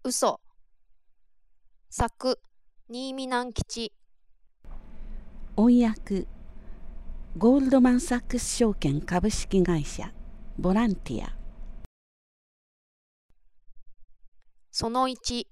嘘。作、新見南吉。 翻訳、ゴールドマン・サックス証券株式会社、ボランティア。 その1。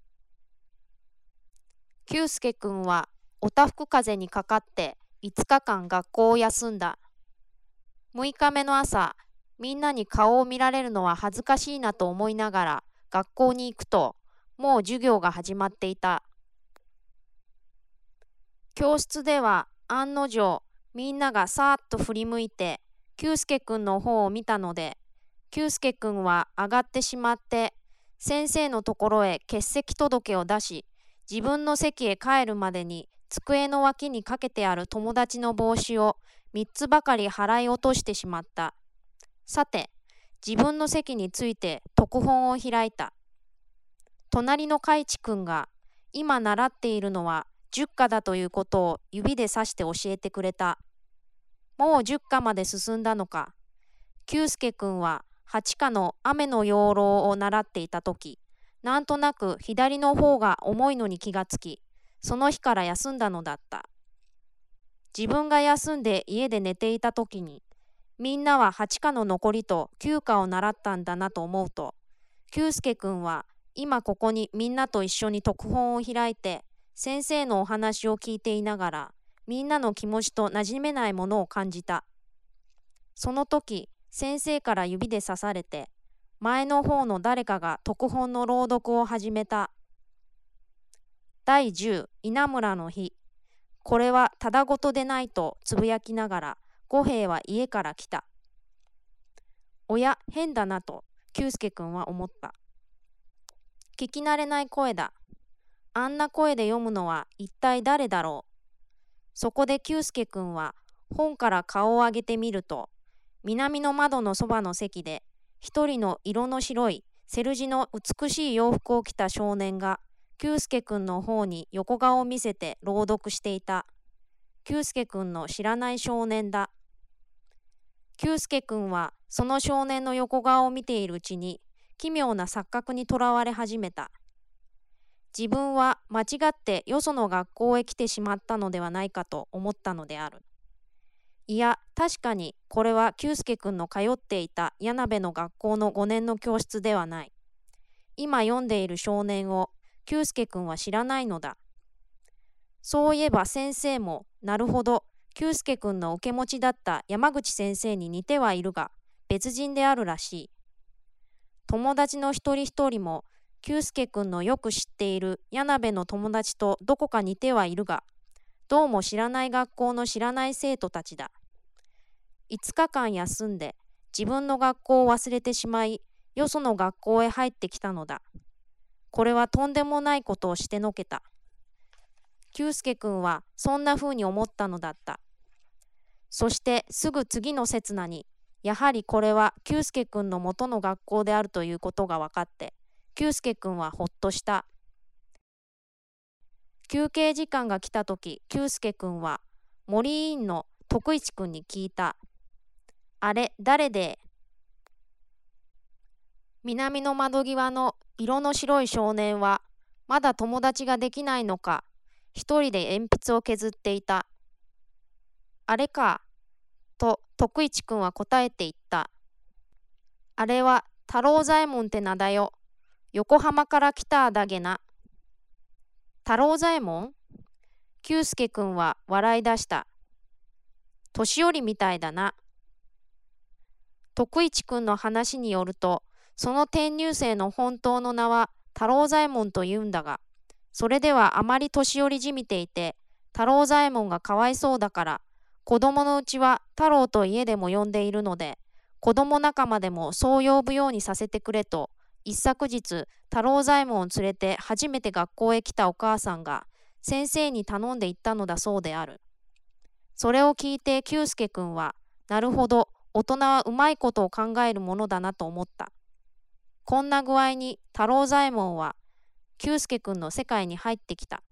久介くんはおたふく風邪にかかって5日間学校を休んだ。6日目の朝、みんなに顔を見られるのは恥ずかしいなと思いながら学校に行くと、もう授業が始まっていた。教室では案の定、みんながさーっと振り向いて、久介くんの方を見たので、久介くんは上がってしまって、先生のところへ欠席届を出し、自分の席へ帰るまでに机の脇にかけてある友達の帽子を3つばかり払い落としてしまった。さて、自分の席について読本を開いた。隣の海地くんが今習っているのは10課だということを指で指して教えてくれた。もう10課まで進んだのか。久介くんは8課の雨の養老を習っていたとき、なんとなく左の方が重いのに気がつき、その日から休んだのだった。自分が休んで家で寝ていたときに、みんなは8課の残りと9課を習ったんだなと思うと、久介くんは今ここにみんなと一緒に読本を開いて、先生のお話を聞いていながら、みんなの気持ちと馴染めないものを感じた。その時、先生から指で刺されて、前の方の誰かが読本の朗読を始めた。第10、稲村の日。これはただごとでないとつぶやきながら、五兵は家から来た。おや、変だなと、久介くんは思った。聞き慣れない声だ。あんな声で読むのは一体誰だろう。そこで久介くんは本から顔を上げてみると、南の窓のそばの席で、一人の色の白いセルジの美しい洋服を着た少年が、久介くんの方に横顔を見せて朗読していた。久介くんの知らない少年だ。久介くんはその少年の横顔を見ているうちに、奇妙な錯覚にとらわれ始めた。自分は間違ってよその学校へ来てしまったのではないかと思ったのである。いや、確かにこれは久介くんの通っていた柳部の学校の5年の教室ではない。今読んでいる少年を久介くんは知らないのだ。そういえば先生も、なるほど、久介くんの受け持ちだった山口先生に似てはいるが、別人であるらしい。友達の一人一人も、久介くんのよく知っている柳部の友達とどこか似てはいるが、どうも知らない学校の知らない生徒たちだ。5日間休んで自分の学校を忘れてしまい、よその学校へ入ってきたのだ。これはとんでもないことをしてのけた。久介くんはそんな風に思ったのだった。そしてすぐ次の刹那に、やはりこれは久介くんの元の学校であるということが分かって、久介くんはほっとした。休憩時間が来たとき、久介くんは森委員の徳一くんに聞いた。あれ、誰で？南の窓際の色の白い少年は、まだ友達ができないのか、一人で鉛筆を削っていた。あれか、と徳一くんは答えていった。あれは太郎左衛門って名だよ。横浜から来ただげな。太郎左衛門？久介くんは笑い出した。年寄りみたいだな。徳一くんの話によると、その転入生の本当の名は太郎左衛門と言うんだが、それではあまり年寄りじみていて、太郎左衛門がかわいそうだから、子供のうちは太郎と家でも呼んでいるので、子供仲間でもそう呼ぶようにさせてくれと、一昨日、太郎左衛門を連れて初めて学校へ来たお母さんが、先生に頼んで行ったのだそうである。それを聞いて久介くんは、なるほど、大人はうまいことを考えるものだなと思った。こんな具合に太郎左衛門は、久介くんの世界に入ってきた。